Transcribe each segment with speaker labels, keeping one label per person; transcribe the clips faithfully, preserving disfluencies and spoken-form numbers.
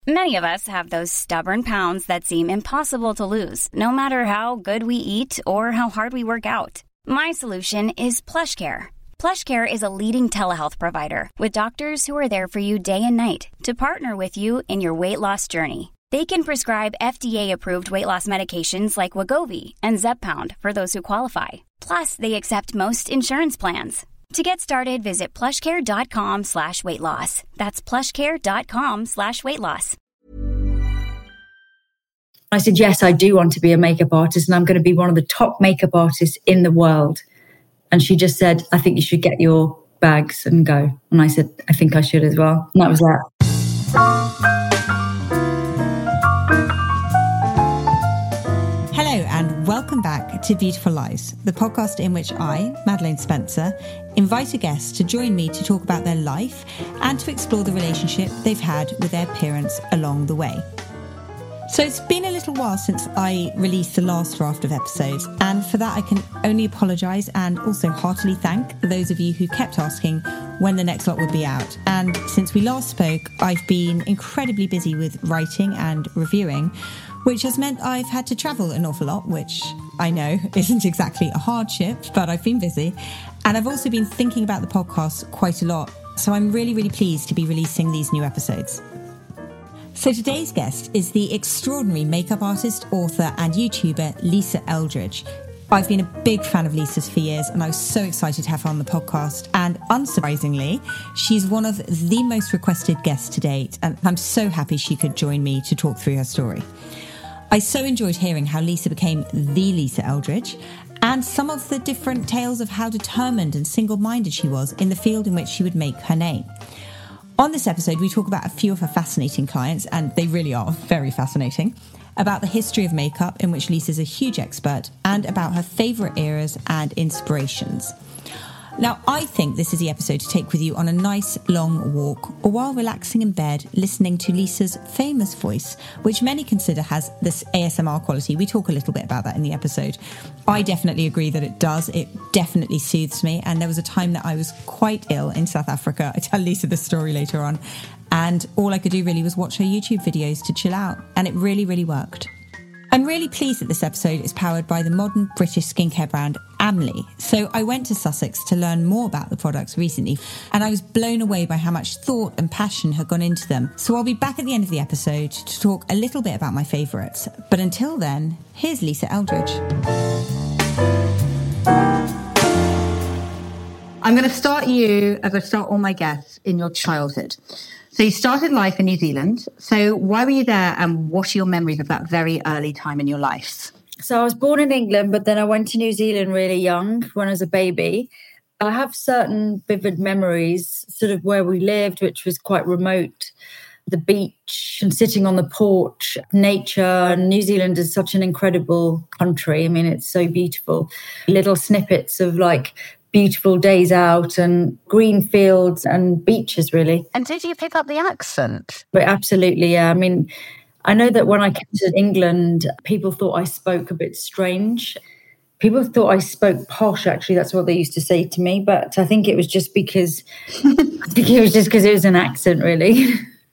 Speaker 1: Many of us have those stubborn pounds that seem impossible to lose, no matter how good we eat or how hard we work out. My solution is PlushCare. PlushCare is a leading telehealth provider with doctors who are there for you day and night to partner with you in your weight loss journey. They can prescribe F D A-approved weight loss medications like Wegovy and Zepbound for those who qualify. Plus, they accept most insurance plans. To get started, visit plushcare.com slash weight loss. That's plushcare.com slash weight loss.
Speaker 2: I said, yes, I do want to be a makeup artist and I'm going to be one of the top makeup artists in the world. And she just said, I think you should get your bags and go. And I said, I think I should as well. And that was that.
Speaker 3: Hello and welcome back to Beautiful Lives, the podcast in which I, Madeleine Spencer, invite a guest to join me to talk about their life and to explore the relationship they've had with their parents along the way. So it's been a little while since I released the last draft of episodes, and for that I can only apologise and also heartily thank those of you who kept asking when the next lot would be out. And since we last spoke, I've been incredibly busy with writing and reviewing, which has meant I've had to travel an awful lot, which I know isn't exactly a hardship, but I've been busy. And I've also been thinking about the podcast quite a lot, so I'm really, really pleased to be releasing these new episodes. So today's guest is the extraordinary makeup artist, author and YouTuber Lisa Eldridge. I've been a big fan of Lisa's for years and I was so excited to have her on the podcast. And unsurprisingly, she's one of the most requested guests to date. And I'm so happy she could join me to talk through her story. I so enjoyed hearing how Lisa became the Lisa Eldridge and some of the different tales of how determined and single-minded she was in the field in which she would make her name. On this episode, we talk about a few of her fascinating clients, and they really are very fascinating, about the history of makeup, in which Lisa's a huge expert, and about her favourite eras and inspirations. Now, I think this is the episode to take with you on a nice long walk, or while relaxing in bed, listening to Lisa's famous voice, which many consider has this A S M R quality. We talk a little bit about that in the episode. I definitely agree that it does. It definitely soothes me. And there was a time that I was quite ill in South Africa. I tell Lisa this story later on. And all I could do really was watch her YouTube videos to chill out. And it really, really worked. I'm really pleased that this episode is powered by the modern British skincare brand Amley. So I went to Sussex to learn more about the products recently, and I was blown away by how much thought and passion had gone into them. So I'll be back at the end of the episode to talk a little bit about my favourites. But until then, here's Lisa Eldridge.
Speaker 4: I'm going to start you, I'm going to start all my guests in your childhood. So you started life in New Zealand. So why were you there and what are your memories of that very early time in your life?
Speaker 2: So I was born in England, but then I went to New Zealand really young when I was a baby. I have certain vivid memories, sort of where we lived, which was quite remote. The beach and sitting on the porch, nature. And New Zealand is such an incredible country. I mean, it's so beautiful. Little snippets of like beautiful days out and green fields and beaches, really.
Speaker 5: And did you pick up the accent?
Speaker 2: But absolutely, yeah. I mean, I know that when I came to England, people thought I spoke a bit strange. People thought I spoke posh, actually. That's what they used to say to me. But I think it was just because, I think it was just because it was an accent, really.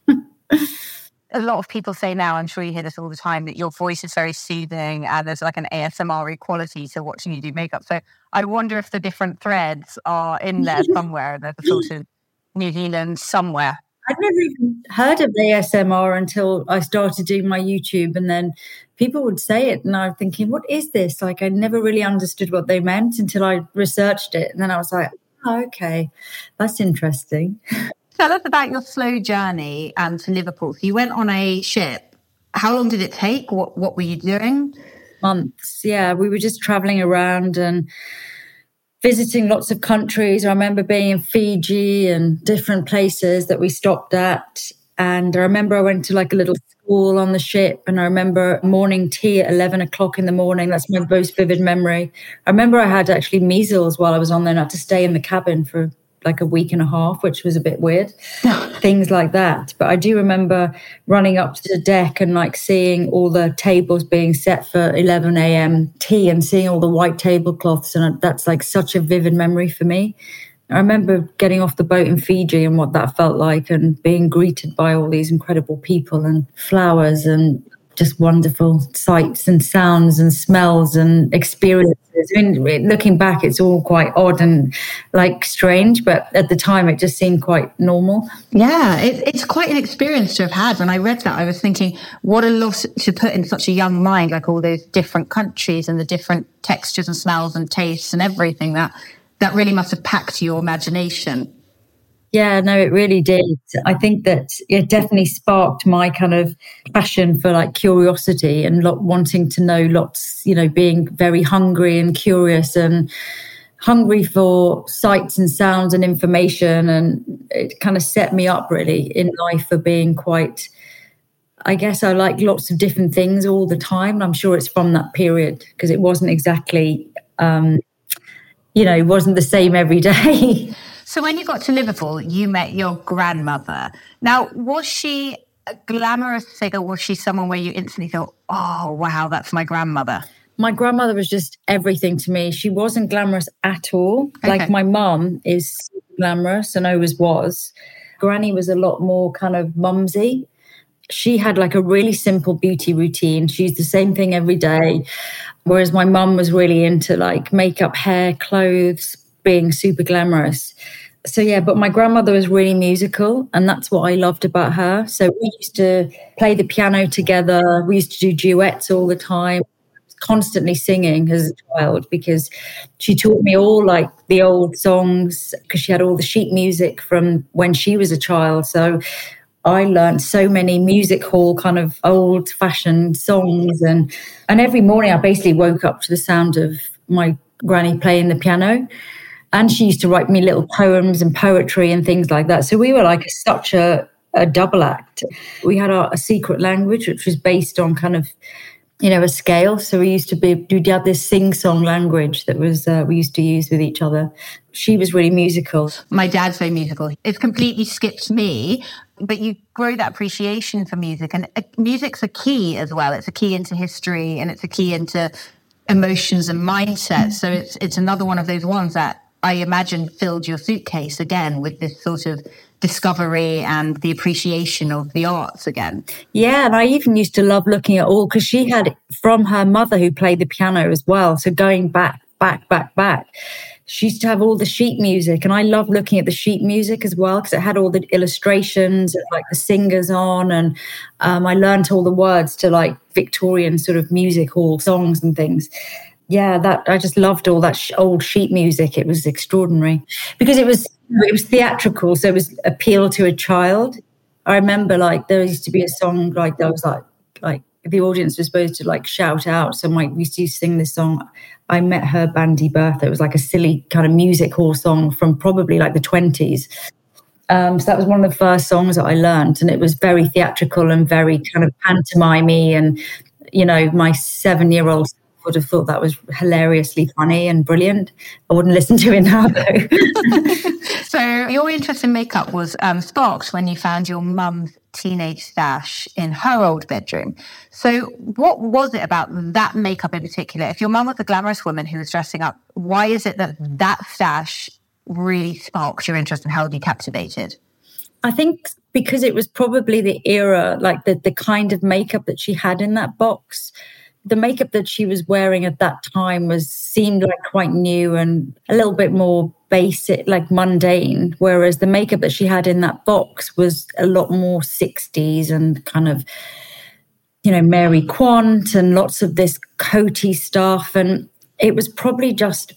Speaker 5: A lot of people say now, I'm sure you hear this all the time, that your voice is very soothing and there's like an A S M R quality to watching you do makeup. So I wonder if the different threads are in there somewhere. There's a sort of New Zealand somewhere.
Speaker 2: I'd never even heard of A S M R until I started doing my YouTube, and then people would say it and I'm thinking, what is this? Like, I never really understood what they meant until I researched it. And then I was like, oh, okay, that's interesting.
Speaker 4: Tell us about your slow journey um, to Liverpool. So you went on a ship. How long did it take? What What were you doing?
Speaker 2: Months, yeah. We were just traveling around and visiting lots of countries. I remember being in Fiji and different places that we stopped at. And I remember I went to like a little school on the ship, and I remember morning tea at eleven o'clock in the morning. That's my most vivid memory. I remember I had actually measles while I was on there and I had to stay in the cabin for like a week and a half, which was a bit weird. Things like that. But I do remember running up to the deck and like seeing all the tables being set for eleven a.m. tea and seeing all the white tablecloths. And that's like such a vivid memory for me. I remember getting off the boat in Fiji and what that felt like, and being greeted by all these incredible people and flowers and just wonderful sights and sounds and smells and experiences. I mean, looking back, it's all quite odd and like strange, but at the time it just seemed quite normal.
Speaker 4: Yeah, it, it's quite an experience to have had. When I read that, I was thinking, what a lot to put in such a young mind, like all those different countries and the different textures and smells and tastes and everything that that really must have packed your imagination.
Speaker 2: Yeah, no, it really did. I think that it definitely sparked my kind of passion for like curiosity and lot, wanting to know lots, you know, being very hungry and curious and hungry for sights and sounds and information. And it kind of set me up really in life for being quite, I guess I like lots of different things all the time. And I'm sure it's from that period because it wasn't exactly, um, you know, it wasn't the same every day.
Speaker 4: So when you got to Liverpool, you met your grandmother. Now, was she a glamorous figure? Was she someone where you instantly thought, oh, wow, that's my grandmother?
Speaker 2: My grandmother was just everything to me. She wasn't glamorous at all.
Speaker 4: Okay.
Speaker 2: Like my mum is glamorous and always was. Granny was a lot more kind of mumsy. She had like a really simple beauty routine. She used the same thing every day. Whereas my mum was really into like makeup, hair, clothes, being super glamorous. So yeah, but my grandmother was really musical and that's what I loved about her. So we used to play the piano together. We used to do duets all the time, constantly singing as a child because she taught me all like the old songs because she had all the sheet music from when she was a child. So I learned so many music hall kind of old fashioned songs and, and every morning I basically woke up to the sound of my granny playing the piano. And she used to write me little poems and poetry and things like that. So we were like such a, a double act. We had our, a secret language, which was based on kind of, you know, a scale. So we used to be, we had this sing-song language that was, uh, we used to use with each other. She was really musical.
Speaker 4: My dad's very musical. It's completely skipped me, but you grow that appreciation for music. And uh, music's a key as well. It's a key into history and it's a key into emotions and mindset. So it's it's another one of those ones that I imagine filled your suitcase again with this sort of discovery and the appreciation of the arts again.
Speaker 2: Yeah, and I even used to love looking at all, because she had from her mother who played the piano as well. So going back, back, back, back, she used to have all the sheet music. And I love looking at the sheet music as well, because it had all the illustrations, like the singers on. And um, I learned all the words to like Victorian sort of music hall songs and things. Yeah, that I just loved all that sh- old sheet music. It was extraordinary because it was it was theatrical, so it was appeal to a child. I remember like there used to be a song like that was like like the audience was supposed to like shout out. So my we used to sing this song. I Met Her Bandy Bertha. It was like a silly kind of music hall song from probably like the twenties. Um, so that was one of the first songs that I learned, and it was very theatrical and very kind of pantomimey. And you know, my seven-year-old would have thought that was hilariously funny and brilliant. I wouldn't listen to it now, though.
Speaker 4: So your interest in makeup was um, sparked when you found your mum's teenage stash in her old bedroom. So what was it about that makeup in particular? If your mum was a glamorous woman who was dressing up, why is it that that stash really sparked your interest and held you captivated?
Speaker 2: I think because it was probably the era, like the, the kind of makeup that she had in that box. The makeup that she was wearing at that time was seemed like quite new and a little bit more basic, like mundane, whereas the makeup that she had in that box was a lot more sixties and kind of, you know, Mary Quant and lots of this coaty stuff. And it was probably just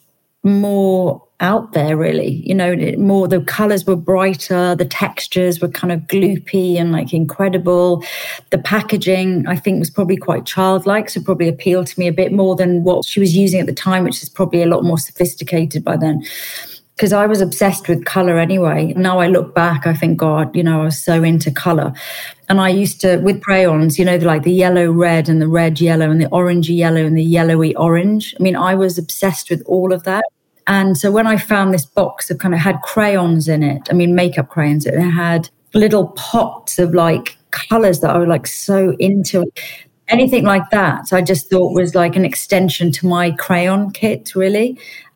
Speaker 2: more out there, really, you know, more, the colors were brighter, the textures were kind of gloopy and like incredible. The packaging, I think, was probably quite childlike, so probably appealed to me a bit more than what she was using at the time, which is probably a lot more sophisticated by then. Because I was obsessed with color anyway. Now I look back, I think, God, you know, I was so into color. And I used to, with crayons, you know, like the yellow red and the red yellow and the orangey yellow and the yellowy orange. I mean, I was obsessed with all of that. And so when I found this box that kind of had crayons in it, I mean, makeup crayons, and it had little pots of like colors that I was like so into. Anything like that, I just thought was like an extension to my crayon kit, really.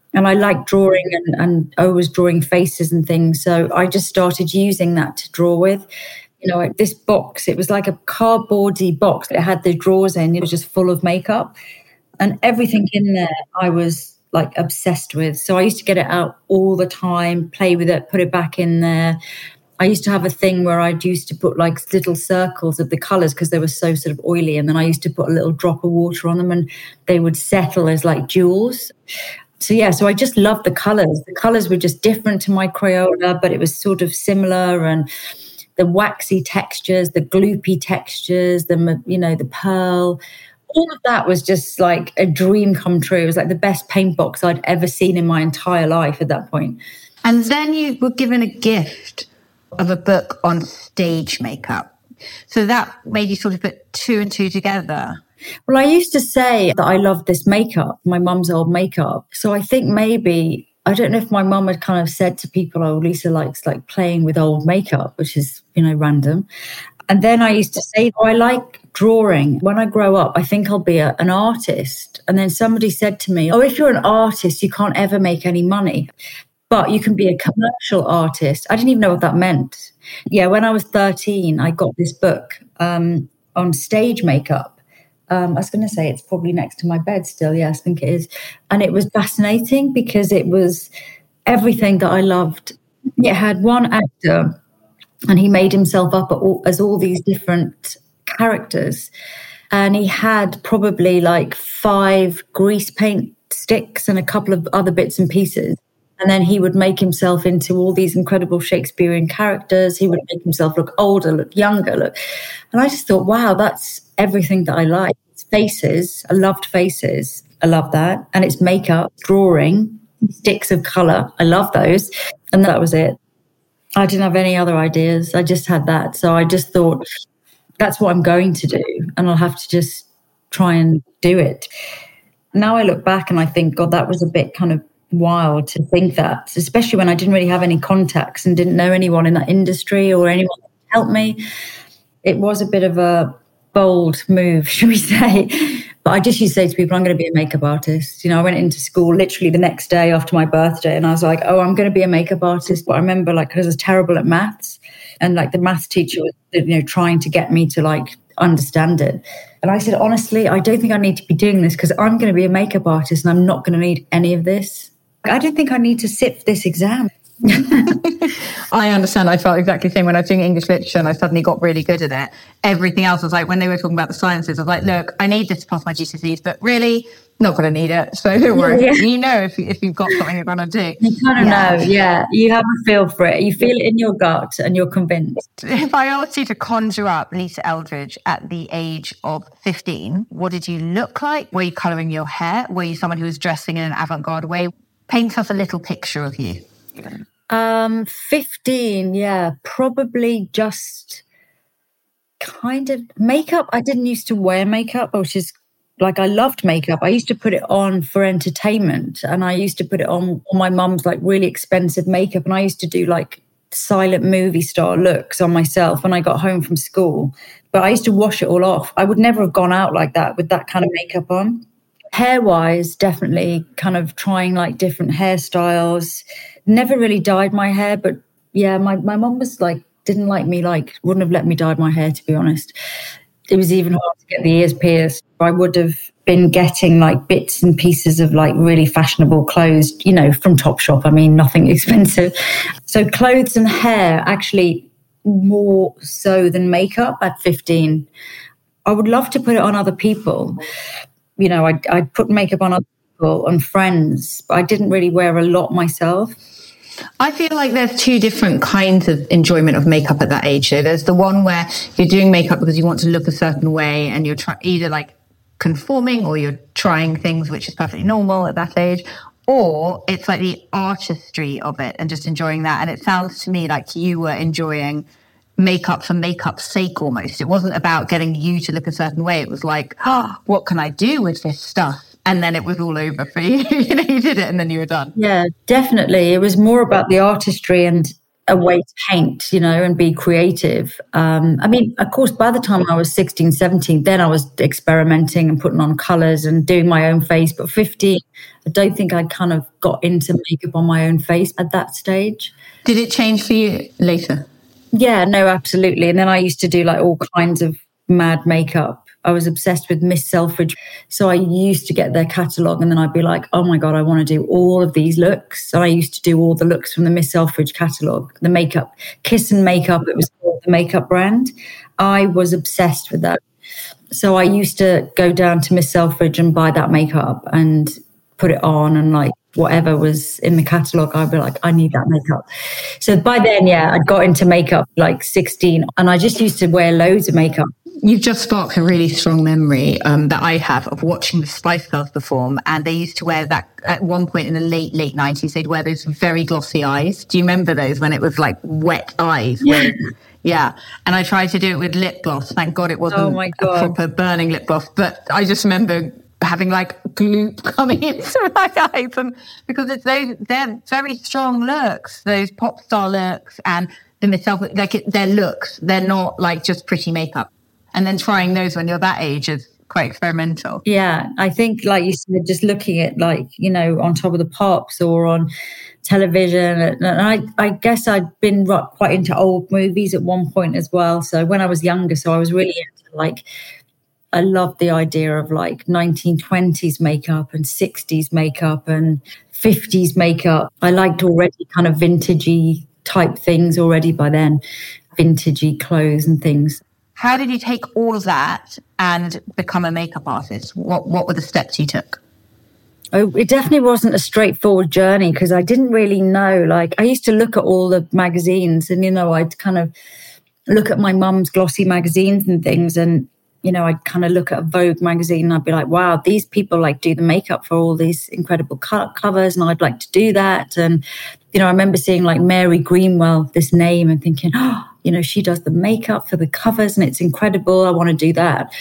Speaker 2: And I like drawing and, and I was drawing faces and things. So I just started using that to draw with. You know, this box, it was like a cardboardy box. It had the drawers in. It was just full of makeup. And everything in there I was like obsessed with. So I used to get it out all the time, play with it, put it back in there. I used to have a thing where I'd used to put like little circles of the colours because they were so sort of oily. And then I used to put a little drop of water on them and they would settle as like jewels. So, yeah, so I just loved the colours. The colours were just different to my Crayola, but it was sort of similar. And the waxy textures, the gloopy textures, the, you know, the pearl, all of that was just like a dream come true. It was like the best paint box I'd ever seen in my entire life at that point.
Speaker 4: And then you were given a gift of a book on stage makeup. So that made you sort of put two and two together.
Speaker 2: Well, I used to say that I loved this makeup, my mum's old makeup. So I think maybe, I don't know if my mum had kind of said to people, oh, Lisa likes like playing with old makeup, which is, you know, random. And then I used to say, oh, I like drawing. When I grow up, I think I'll be a, an artist. And then somebody said to me, oh, if you're an artist, you can't ever make any money, but you can be a commercial artist. I didn't even know what that meant. Yeah, when I was thirteen, I got this book um, on stage makeup. Um, I was going to say it's probably next to my bed still. Yes, I think it is. And it was fascinating because it was everything that I loved. It had one actor and he made himself up all, as all these different characters. And he had probably like five grease paint sticks and a couple of other bits and pieces. And then he would make himself into all these incredible Shakespearean characters. He would make himself look older, look younger. Look. And I just thought, wow, that's everything that I like. It's faces. I loved faces. I love that. And it's makeup, drawing, sticks of colour. I love those. And that was it. I didn't have any other ideas. I just had that. So I just thought, that's what I'm going to do. And I'll have to just try and do it. Now I look back and I think, God, that was a bit kind of wild to think that, especially when I didn't really have any contacts and didn't know anyone in that industry or anyone to help me. It was a bit of a bold move, should we say. But I just used to say to people, I'm going to be a makeup artist. You know, I went into school literally the next day after my birthday and I was like, oh, I'm going to be a makeup artist. But I remember like, because I was terrible at maths and like the maths teacher was, you know, trying to get me to like understand it. And I said, honestly, I don't think I need to be doing this because I'm going to be a makeup artist and I'm not going to need any of this. I don't think I need to sit for this exam.
Speaker 4: I understand. I felt exactly the same when I was doing English literature and I suddenly got really good at it. Everything else was like, when they were talking about the sciences, I was like, look, I need this to pass my G C S Es, but really not going to need it. So don't worry. Yeah. You know if, if you've got something you're going to do.
Speaker 2: You kind of yeah. know, yeah. You have a feel for it. You feel it in your gut and you're convinced.
Speaker 4: If I asked you to conjure up Lisa Eldridge at the age of fifteen, what did you look like? Were you colouring your hair? Were you someone who was dressing in an avant-garde way? Paint us a little picture of you.
Speaker 2: Um, fifteen, yeah, probably just kind of makeup. I didn't used to wear makeup, which is like I loved makeup. I used to put it on for entertainment and I used to put it on on my mum's like really expensive makeup. And I used to do like silent movie star looks on myself when I got home from school. But I used to wash it all off. I would never have gone out like that with that kind of makeup on. Hair-wise, definitely kind of trying like different hairstyles. Never really dyed my hair, but yeah, my, my mom was like, didn't like me, like wouldn't have let me dye my hair, to be honest. It was even hard to get the ears pierced. I would have been getting like bits and pieces of like really fashionable clothes, you know, from Topshop. I mean, nothing expensive. So clothes and hair actually more so than makeup at fifteen. I would love to put it on other people. You know, I'd, I'd put makeup on other people, on friends, but I didn't really wear a lot myself.
Speaker 4: I feel like there's two different kinds of enjoyment of makeup at that age. So there's the one where you're doing makeup because you want to look a certain way and you're try- either like conforming or you're trying things, which is perfectly normal at that age, or it's like the artistry of it and just enjoying that. And it sounds to me like you were enjoying makeup for makeup's sake almost. It wasn't about getting you to look a certain way. It was like, oh, what can I do with this stuff? And then it was all over for you. You know, you did it and then you were done.
Speaker 2: Yeah, definitely. It was more about the artistry and a way to paint, you know, and be creative. Um, I mean, of course, by the time I was sixteen, seventeen, then I was experimenting and putting on colours and doing my own face. But fifteen, I don't think I kind of got into makeup on my own face at that stage.
Speaker 4: Did it change for you later?
Speaker 2: Yeah, no, absolutely. And then I used to do like all kinds of mad makeup. I was obsessed with Miss Selfridge. So I used to get their catalogue and then I'd be like, oh my God, I want to do all of these looks. And I used to do all the looks from the Miss Selfridge catalogue, the makeup, Kiss and Makeup, it was called, the makeup brand. I was obsessed with that. So I used to go down to Miss Selfridge and buy that makeup and put it on, and like whatever was in the catalogue, I'd be like, I need that makeup. So by then, yeah, I'd got into makeup like sixteen and I just used to wear loads of makeup.
Speaker 4: You've just sparked a really strong memory um, that I have of watching the Spice Girls perform. And they used to wear that at one point in the late, late nineties, they'd wear those very glossy eyes. Do you remember those when it was like wet eyes?
Speaker 2: Yeah.
Speaker 4: Where, yeah. And I tried to do it with lip gloss. Thank God it wasn't
Speaker 2: Oh my God.
Speaker 4: a proper burning lip gloss. But I just remember having like gloop coming into my eyes, and because it's those, they're very strong looks, those pop star looks, and the myself, like it, they're looks, they're not like just pretty makeup. And then trying those when you're that age is quite experimental.
Speaker 2: Yeah, I think, like you said, just looking at like, you know, on Top of the Pops or on television. And I, I guess I'd been quite into old movies at one point as well. So when I was younger, so I was really into like, I loved the idea of like nineteen twenties makeup and sixties makeup and fifties makeup. I liked already kind of vintagey type things already by then, vintagey clothes and things.
Speaker 4: How did you take all of that and become a makeup artist? What what were the steps you took?
Speaker 2: Oh, it definitely wasn't a straightforward journey because I didn't really know. Like, I used to look at all the magazines and, you know, I'd kind of look at my mum's glossy magazines and things, and, you know, I'd kind of look at a Vogue magazine and I'd be like, wow, these people like do the makeup for all these incredible co- covers and I'd like to do that. And, you know, I remember seeing like Mary Greenwell, this name, and thinking, oh, you know, she does the makeup for the covers and it's incredible. I want to do that.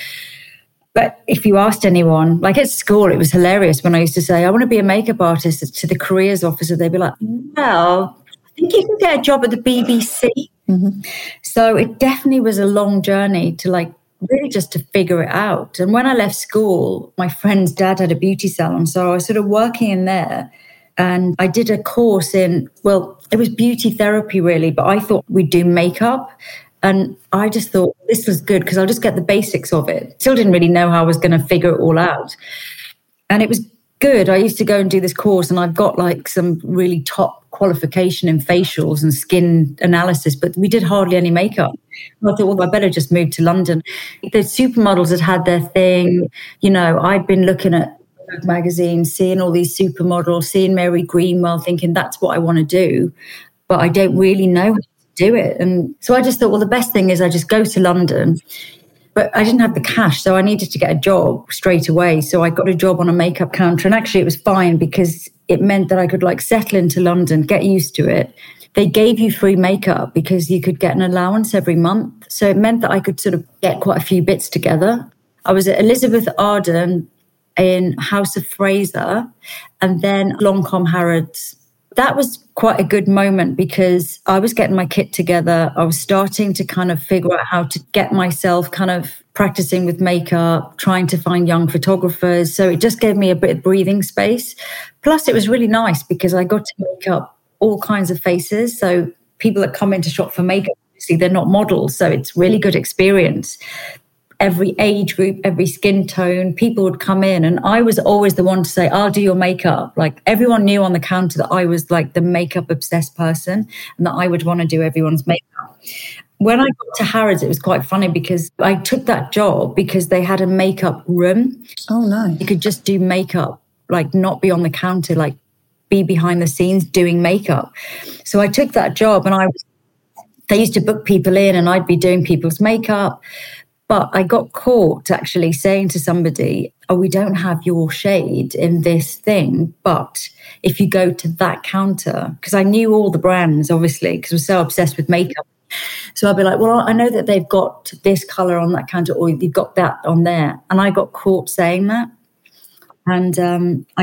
Speaker 2: But if you asked anyone, like at school, it was hilarious when I used to say, I want to be a makeup artist to the careers officer. They'd be like, well, I think you can get a job at the B B C. Mm-hmm. So it definitely was a long journey to like really just to figure it out. And when I left school, my friend's dad had a beauty salon. So I was sort of working in there. And I did a course in, well, it was beauty therapy really, but I thought we'd do makeup. And I just thought this was good because I'll just get the basics of it. Still didn't really know how I was going to figure it all out. And it was good. I used to go and do this course and I've got like some really top qualification in facials and skin analysis, but we did hardly any makeup. I thought, well, I better just move to London. The supermodels had had their thing. You know, I'd been looking at magazine, seeing all these supermodels, seeing Mary Greenwell, thinking that's what I want to do, but I don't really know how to do it. And so I just thought, well, the best thing is I just go to London, but I didn't have the cash, so I needed to get a job straight away. So I got a job on a makeup counter, and actually it was fine because it meant that I could like settle into London, get used to it. They gave you free makeup because you could get an allowance every month. So it meant that I could sort of get quite a few bits together. I was at Elizabeth Arden in House of Fraser and then Lancôme Harrods. That was quite a good moment because I was getting my kit together. I was starting to kind of figure out how to get myself kind of practicing with makeup, trying to find young photographers. So it just gave me a bit of breathing space. Plus it was really nice because I got to make up all kinds of faces. So people that come into shop for makeup, obviously they're not models. So it's really good experience. Every age group, every skin tone, people would come in. And I was always the one to say, I'll do your makeup. Like everyone knew on the counter that I was like the makeup obsessed person and that I would want to do everyone's makeup. When I got to Harrods, it was quite funny because I took that job because they had a makeup room.
Speaker 4: Oh, nice.
Speaker 2: You could just do makeup, like not be on the counter, like be behind the scenes doing makeup. So I took that job and I was, they used to book people in and I'd be doing people's makeup. But I got caught actually saying to somebody, oh, we don't have your shade in this thing. But if you go to that counter, because I knew all the brands, obviously, because I was so obsessed with makeup. So I'd be like, well, I know that they've got this color on that counter or you've got that on there. And I got caught saying that. And um, I got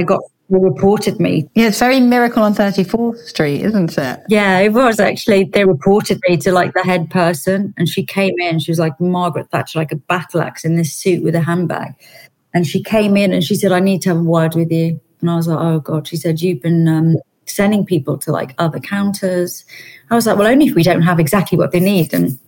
Speaker 2: they reported me.
Speaker 4: Yeah, it's very Miracle on thirty-fourth Street, isn't it?
Speaker 2: Yeah, it was actually. They reported me to like the head person, and she came in. She was like Margaret Thatcher, like a battle axe in this suit with a handbag. And she came in and she said, I need to have a word with you. And I was like, oh God. She said, you've been um, sending people to like other counters. I was like, well, only if we don't have exactly what they need. And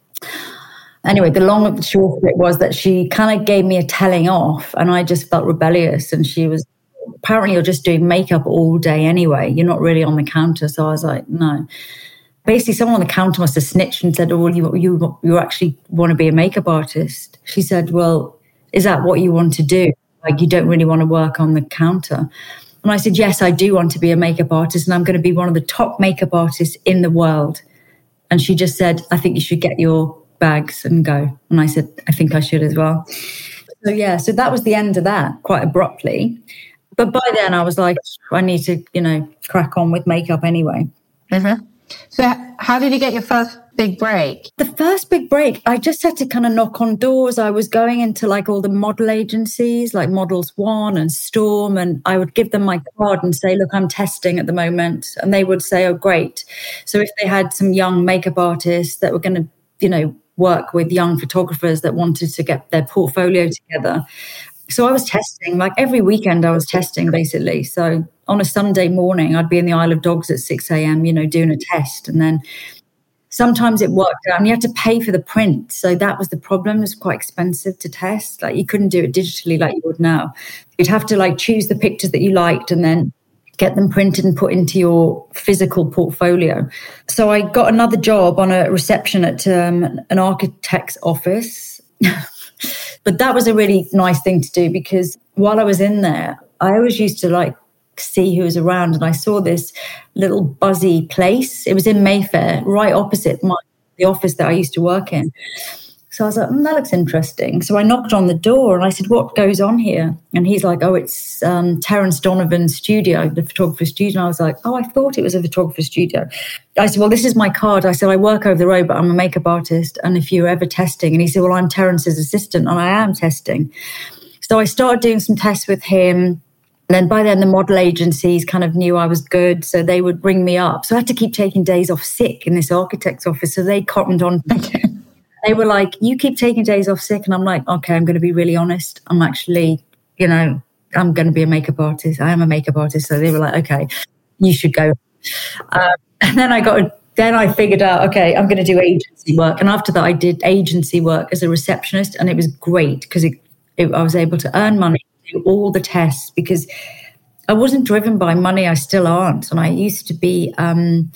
Speaker 2: anyway, the long and the short of it was that she kind of gave me a telling off, and I just felt rebellious. And she was, apparently you're just doing makeup all day anyway. You're not really on the counter. So I was like, no. Basically, someone on the counter must have snitched and said, oh, well, you, you, you actually want to be a makeup artist. She said, well, is that what you want to do? Like, you don't really want to work on the counter? And I said, yes, I do want to be a makeup artist, and I'm going to be one of the top makeup artists in the world. And she just said, I think you should get your bags and go. And I said, I think I should as well. So yeah, so that was the end of that, quite abruptly. But by then I was like, I need to, you know, crack on with makeup anyway.
Speaker 4: Mm-hmm. So how did you get your first big break?
Speaker 2: The first big break, I just had to kind of knock on doors. I was going into like all the model agencies, like Models One and Storm, and I would give them my card and say, look, I'm testing at the moment. And they would say, oh, great. So if they had some young makeup artists that were going to, you know, work with young photographers that wanted to get their portfolio together. So I was testing, like every weekend I was testing basically. So on a Sunday morning, I'd be in the Isle of Dogs at six a.m., you know, doing a test. And then sometimes it worked out and you had to pay for the print. So that was the problem. It was quite expensive to test. Like you couldn't do it digitally like you would now. You'd have to like choose the pictures that you liked and then get them printed and put into your physical portfolio. So I got another job on a reception at um, an architect's office. But that was a really nice thing to do because while I was in there, I always used to like see who was around, and I saw this little buzzy place. It was in Mayfair, right opposite my the office that I used to work in. So I was like, mm, that looks interesting. So I knocked on the door and I said, what goes on here? And he's like, oh, it's um, Terence Donovan's studio, the photographer's studio. And I was like, oh, I thought it was a photographer's studio. I said, well, this is my card. I said, I work over the road, but I'm a makeup artist. And if you're ever testing, and he said, well, I'm Terence's assistant and I am testing. So I started doing some tests with him. And then by then the model agencies kind of knew I was good. So they would bring me up. So I had to keep taking days off sick in this architect's office. So they cottoned on. They were like, you keep taking days off sick. And I'm like, okay, I'm going to be really honest. I'm actually, you know, I'm going to be a makeup artist. I am a makeup artist. So they were like, okay, you should go. Um, and then I got, then I figured out, okay, I'm going to do agency work. And after that, I did agency work as a receptionist. And it was great because it, it, I was able to earn money, do all the tests because I wasn't driven by money. I still aren't. And I used to be, um,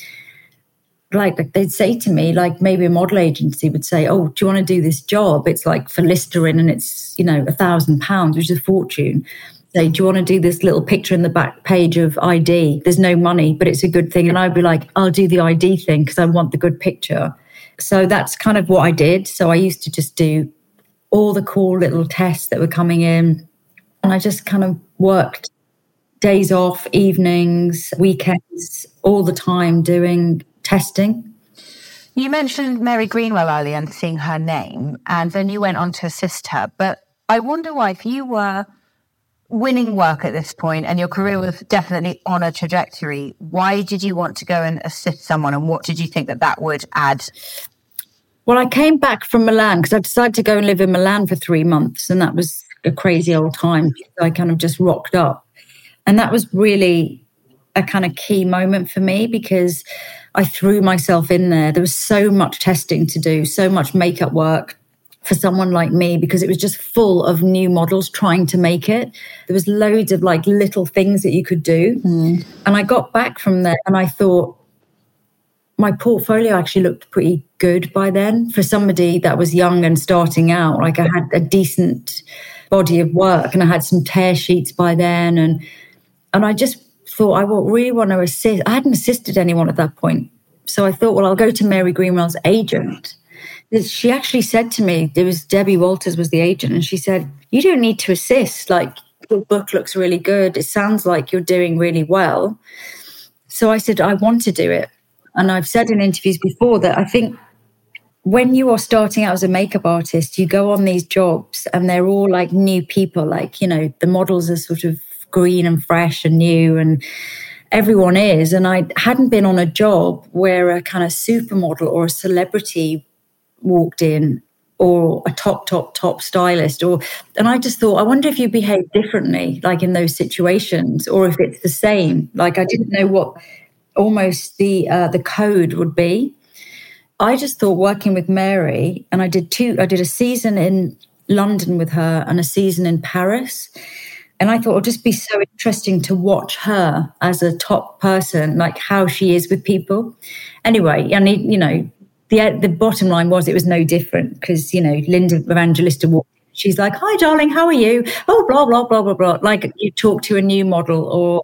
Speaker 2: Like, like they'd say to me, like maybe a model agency would say, oh, do you want to do this job? It's like for Listerine and it's, you know, a thousand pounds, which is a fortune. Say, do you want to do this little picture in the back page of I D? There's no money, but it's a good thing. And I'd be like, I'll do the I D thing because I want the good picture. So that's kind of what I did. So I used to just do all the cool little tests that were coming in. And I just kind of worked days off, evenings, weekends, all the time doing testing.
Speaker 4: You mentioned Mary Greenwell earlier and seeing her name, and then you went on to assist her. But I wonder why, if you were winning work at this point and your career was definitely on a trajectory, why did you want to go and assist someone, and what did you think that that would add?
Speaker 2: Well, I came back from Milan because I decided to go and live in Milan for three months, and that was a crazy old time. I kind of just rocked up. And that was really a kind of key moment for me because I threw myself in there. There was so much testing to do, so much makeup work for someone like me because it was just full of new models trying to make it. There was loads of like little things that you could do. Mm. And I got back from there and I thought my portfolio actually looked pretty good by then for somebody that was young and starting out. Like I had a decent body of work and I had some tear sheets by then. And, and I just thought I really want to assist. I hadn't assisted anyone at that point. So I thought, well, I'll go to Mary Greenwell's agent. She actually said to me, there was Debbie Walters was the agent, and she said, you don't need to assist. Like, your book looks really good. It sounds like you're doing really well. So I said, I want to do it. And I've said in interviews before that I think when you are starting out as a makeup artist, you go on these jobs and they're all like new people. Like, you know, the models are sort of green and fresh and new, and everyone is. And I hadn't been on a job where a kind of supermodel or a celebrity walked in, or a top, top, top stylist. Or, and I just thought, I wonder if you behave differently, like in those situations, or if it's the same. Like I didn't know what almost the uh, the code would be. I just thought working with Mary, and I did two, I did a season in London with her and a season in Paris. And I thought it would just be so interesting to watch her as a top person, like how she is with people. Anyway, I mean, you know, the the bottom line was it was no different because, you know, Linda Evangelista walked in. She's like, hi, darling, how are you? Oh, blah, blah, blah, blah, blah. Like you talk to a new model. Or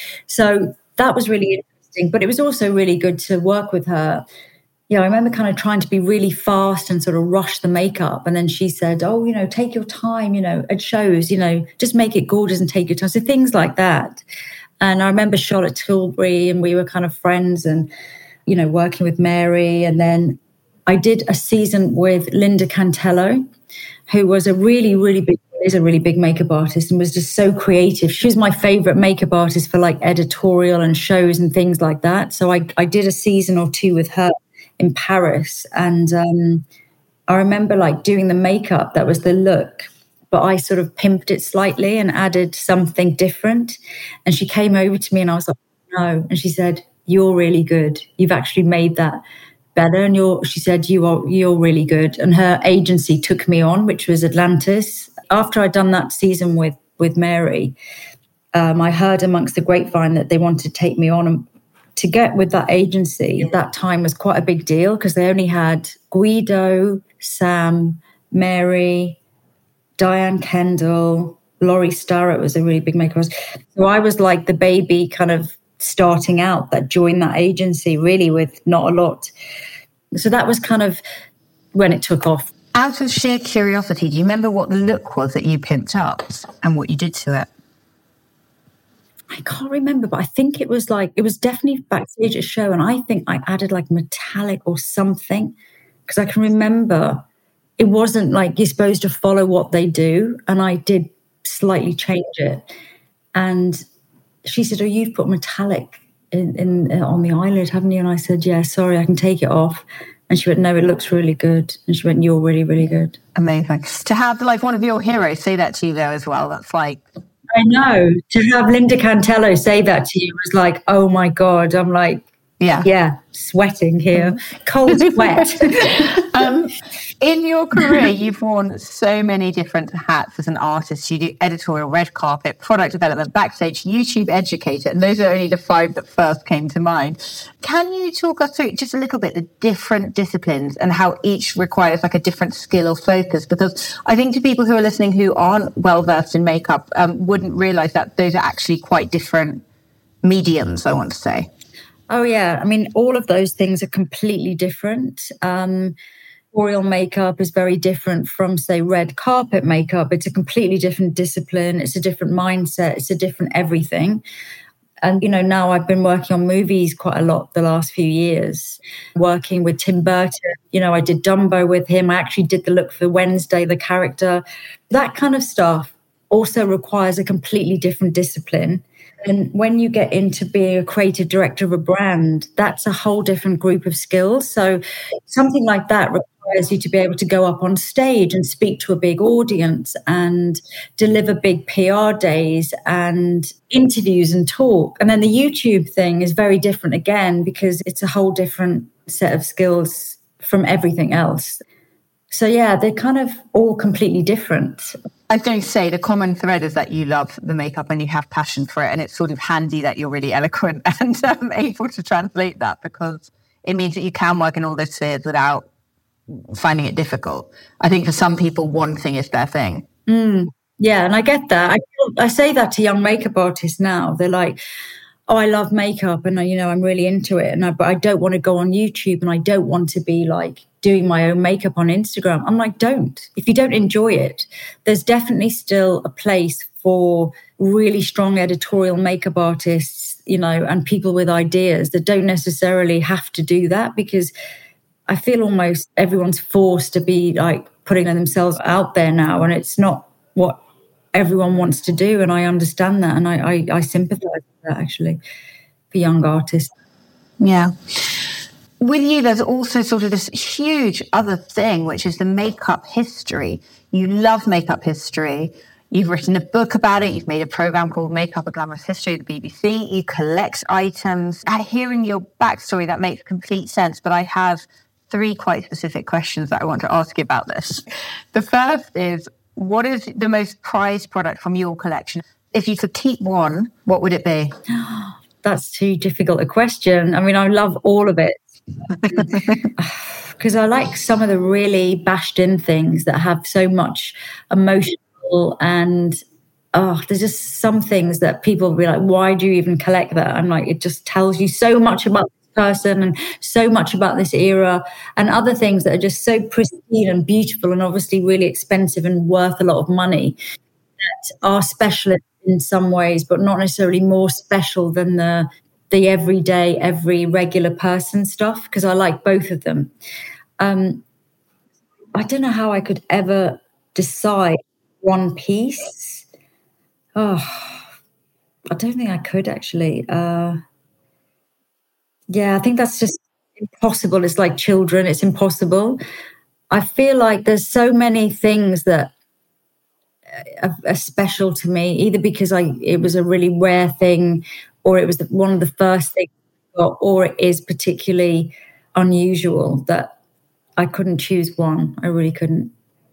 Speaker 2: so that was really interesting. But it was also really good to work with her. Yeah, I remember kind of trying to be really fast and sort of rush the makeup. And then she said, oh, you know, take your time, you know, it shows, you know, just make it gorgeous and take your time. So things like that. And I remember Charlotte Tilbury, and we were kind of friends and, you know, working with Mary. And then I did a season with Linda Cantello, who was a really, really big, is a really big makeup artist and was just so creative. She was my favorite makeup artist for like editorial and shows and things like that. So I, I did a season or two with her in Paris, and um, I remember like doing the makeup. That was the look, but I sort of pimped it slightly and added something different. And she came over to me, and I was like, "No," and she said, "You're really good. You've actually made that better." And you're, she said, "You are, you're really good." And her agency took me on, which was Atlantis. After I'd done that season with with Mary, um, I heard amongst the grapevine that they wanted to take me on. And to get with that agency at that time was quite a big deal because they only had Guido, Sam, Mary, Diane Kendall, Laurie Starrett was a really big makeup artist. So I was like the baby kind of starting out that joined that agency really with not a lot. So that was kind of when it took off.
Speaker 4: Out of sheer curiosity, do you remember what the look was that you pimped up and what you did to it?
Speaker 2: I can't remember, but I think it was like, it was definitely backstage at a show. And I think I added like metallic or something because I can remember it wasn't like you're supposed to follow what they do. And I did slightly change it. And she said, oh, you've put metallic in, in uh, on the eyelid, haven't you? And I said, yeah, sorry, I can take it off. And she went, no, it looks really good. And she went, you're really, really good.
Speaker 4: Amazing. To have like one of your heroes say that to you though as well, that's like...
Speaker 2: I know. To have Linda Cantello say that to you was like, oh my God. I'm like, yeah, yeah, sweating here, cold sweat.
Speaker 4: um, in your career, you've worn so many different hats as an artist. You do editorial, red carpet, product development, backstage, YouTube educator, and those are only the five that first came to mind. Can you talk us through just a little bit the different disciplines and how each requires like a different skill or focus? Because I think to people who are listening who aren't well versed in makeup um, wouldn't realize that those are actually quite different mediums, I want to say.
Speaker 2: Oh, yeah. I mean, all of those things are completely different. Um, Editorial makeup is very different from, say, red carpet makeup. It's a completely different discipline. It's a different mindset. It's a different everything. And, you know, now I've been working on movies quite a lot the last few years, working with Tim Burton. You know, I did Dumbo with him. I actually did the look for Wednesday, the character. That kind of stuff also requires a completely different discipline. And when you get into being a creative director of a brand, that's a whole different group of skills. So something like that requires you to be able to go up on stage and speak to a big audience and deliver big P R days and interviews and talk. And then the YouTube thing is very different again, because it's a whole different set of skills from everything else. So yeah, they're kind of all completely different.
Speaker 4: I was going to say the common thread is that you love the makeup and you have passion for it, and it's sort of handy that you're really eloquent and um, able to translate that, because it means that you can work in all those spheres without finding it difficult. I think for some people, one thing is their thing.
Speaker 2: Mm, yeah, and I get that. I, I say that to young makeup artists now. They're like, oh, I love makeup and, you know, I'm really into it, and I, but I don't want to go on YouTube and I don't want to be like doing my own makeup on Instagram. I'm like, don't. If you don't enjoy it, there's definitely still a place for really strong editorial makeup artists, you know, and people with ideas that don't necessarily have to do that, because I feel almost everyone's forced to be like putting themselves out there now, and it's not what everyone wants to do. And I understand that. And I, I, I sympathize with that, actually, for young artists.
Speaker 4: Yeah. With you, there's also sort of this huge other thing, which is the makeup history. You love makeup history. You've written a book about it. You've made a program called Makeup: A Glamorous History at the B B C. You collect items. And hearing your backstory, that makes complete sense. But I have three quite specific questions that I want to ask you about this. The first is, what is the most prized product from your collection? If you could keep one, what would it be?
Speaker 2: That's too difficult a question. I mean, I love all of it. Because I like some of the really bashed in things that have so much emotional, and oh, there's just some things that people will be like, why do you even collect that? I'm like, it just tells you so much about this person and so much about this era, and other things that are just so pristine and beautiful and obviously really expensive and worth a lot of money, that are special in some ways, but not necessarily more special than the the everyday, every regular person stuff, because I like both of them. Um, I don't know how I could ever decide one piece. Oh, I don't think I could actually. Uh, yeah, I think that's just impossible. It's like children. It's impossible. I feel like there's so many things that are, are special to me, either because I it was a really rare thing, or it was the, one of the first things I got, or it is particularly unusual, that I couldn't choose one. I really couldn't.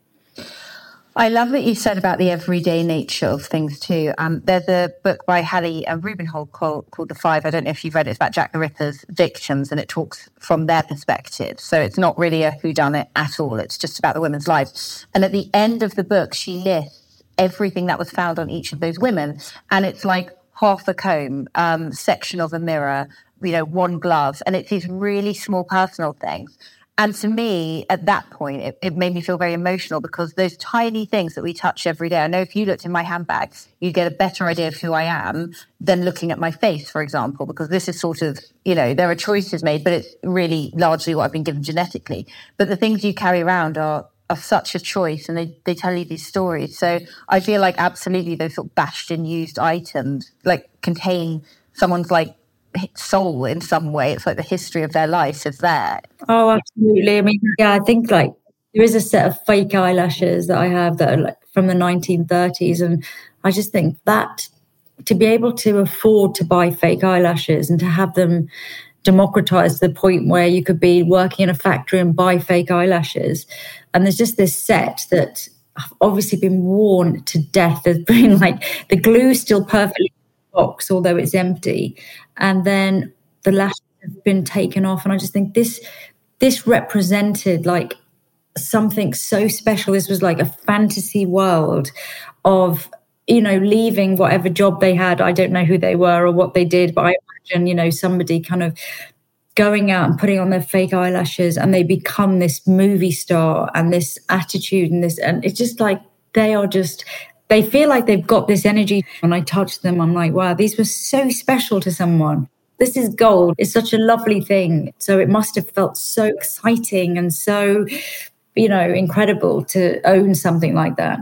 Speaker 4: I love what you said about the everyday nature of things too. Um, there's a book by Hallie uh, Rubenhold called, called The Five. I don't know if you've read it. It's about Jack the Ripper's victims, and it talks from their perspective. So it's not really a whodunit at all. It's just about the women's lives. And at the end of the book, she lists everything that was found on each of those women. And it's like half a comb, um, section of a mirror, you know, one glove. And it's these really small personal things. And to me, at that point, it, it made me feel very emotional, because those tiny things that we touch every day, I know if you looked in my handbag, you'd get a better idea of who I am than looking at my face, for example, because this is sort of, you know, there are choices made, but it's really largely what I've been given genetically. But the things you carry around are of such a choice, and they, they tell you these stories. So I feel like absolutely those sort of bashed in used items like contain someone's like soul in some way. It's like the history of their life is there.
Speaker 2: Oh, absolutely. I mean, yeah, I think like there is a set of fake eyelashes that I have that are like from the nineteen thirties, and I just think that to be able to afford to buy fake eyelashes and to have them democratized to the point where you could be working in a factory and buy fake eyelashes, and there's just this set that have obviously been worn to death. There's been like the glue still perfectly in the box, although it's empty, and then the lashes have been taken off. And I just think this this represented like something so special. This was like a fantasy world of, you know, leaving whatever job they had. I don't know who they were or what they did, but I imagine, you know, somebody kind of going out and putting on their fake eyelashes, and they become this movie star and this attitude and this, and it's just like they are just, they feel like they've got this energy. When I touch them, I'm like, wow, these were so special to someone. This is gold. It's such a lovely thing. So it must have felt so exciting and so, you know, incredible to own something like that.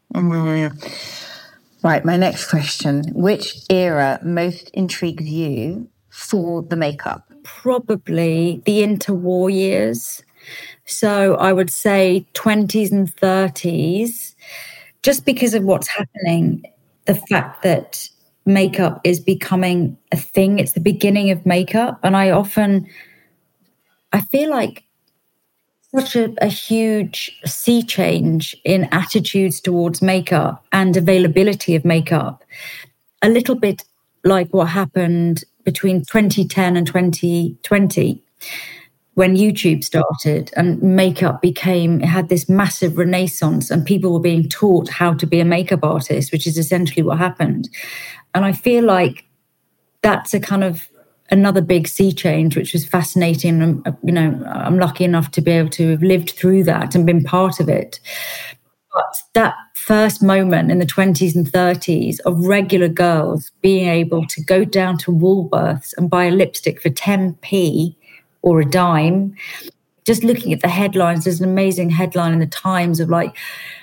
Speaker 4: Right, my next question. Which era most intrigues you for the makeup?
Speaker 2: Probably the interwar years. So I would say twenties and thirties, just because of what's happening, the fact that makeup is becoming a thing. It's the beginning of makeup. And I often, I feel like such a, a huge sea change in attitudes towards makeup and availability of makeup. A little bit like what happened between twenty ten and twenty twenty when YouTube started and makeup became, it had this massive renaissance and people were being taught how to be a makeup artist, which is essentially what happened. And I feel like that's a kind of another big sea change, which was fascinating. And, you know, I'm lucky enough to be able to have lived through that and been part of it. But that first moment in the twenties and thirties of regular girls being able to go down to Woolworths and buy a lipstick for ten p or a dime, just looking at the headlines, there's an amazing headline in the Times of like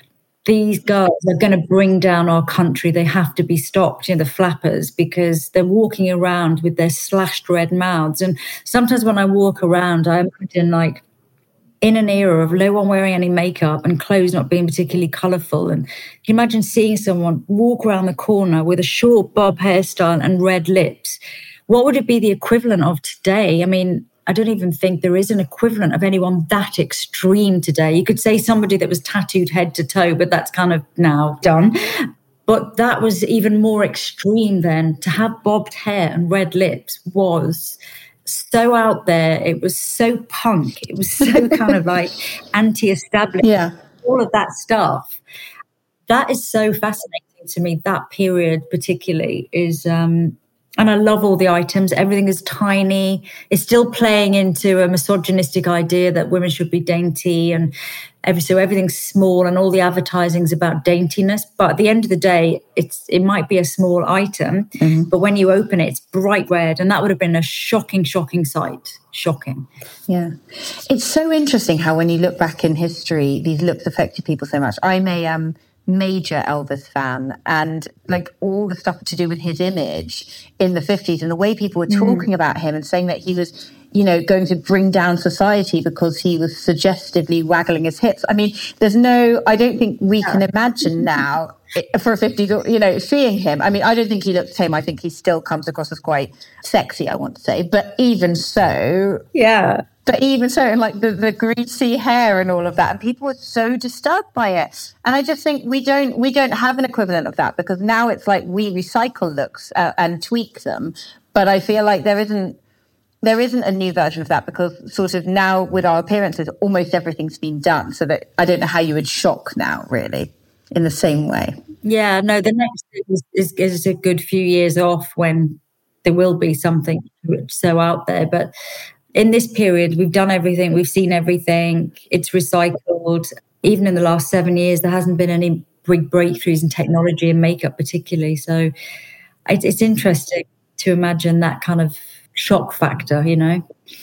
Speaker 2: these girls are going to bring down our country. They have to be stopped, you know, the flappers, because they're walking around with their slashed red mouths. And sometimes when I walk around, I imagine like in an era of no one wearing any makeup and clothes not being particularly colourful. And you can imagine seeing someone walk around the corner with a short bob hairstyle and red lips. What would it be the equivalent of today? I mean, I don't even think there is an equivalent of anyone that extreme today. You could say somebody that was tattooed head to toe, but that's kind of now done. But that was even more extreme then. To have bobbed hair and red lips was so out there. It was so punk. It was so kind of like anti-establishment.
Speaker 3: Yeah.
Speaker 2: All of that stuff. That is so fascinating to me. That period particularly is, um, and I love all the items. Everything is tiny. It's still playing into a misogynistic idea that women should be dainty, and every, so everything's small, and all the advertising's about daintiness. But at the end of the day, it's it might be a small item, mm-hmm. but when you open it, it's bright red, and that would have been a shocking, shocking sight. Shocking.
Speaker 4: Yeah. It's so interesting how when you look back in history, these looks affected people so much. I'm a um, major Elvis fan, and like all the stuff to do with his image in the fifties and the way people were talking mm. about him and saying that he was, you know, going to bring down society because he was suggestively waggling his hips. I mean, there's no, I don't think we can imagine now for a fifties, you know, seeing him. I mean, I don't think he looks the same. I think he still comes across as quite sexy, I want to say. But even so,
Speaker 2: yeah.
Speaker 4: But even so, and like the, the greasy hair and all of that, and people were so disturbed by it. And I just think we don't we don't have an equivalent of that, because now it's like we recycle looks uh, and tweak them. But I feel like there isn't there isn't a new version of that, because sort of now with our appearances, almost everything's been done. So that I don't know how you would shock now, really, in the same way.
Speaker 2: Yeah, no, the next is, is, is a good few years off when there will be something so out there. But in this period, we've done everything. We've seen everything. It's recycled. Even in the last seven years, there hasn't been any big breakthroughs in technology and makeup particularly. So it's, it's interesting to imagine that kind of shock factor, you know.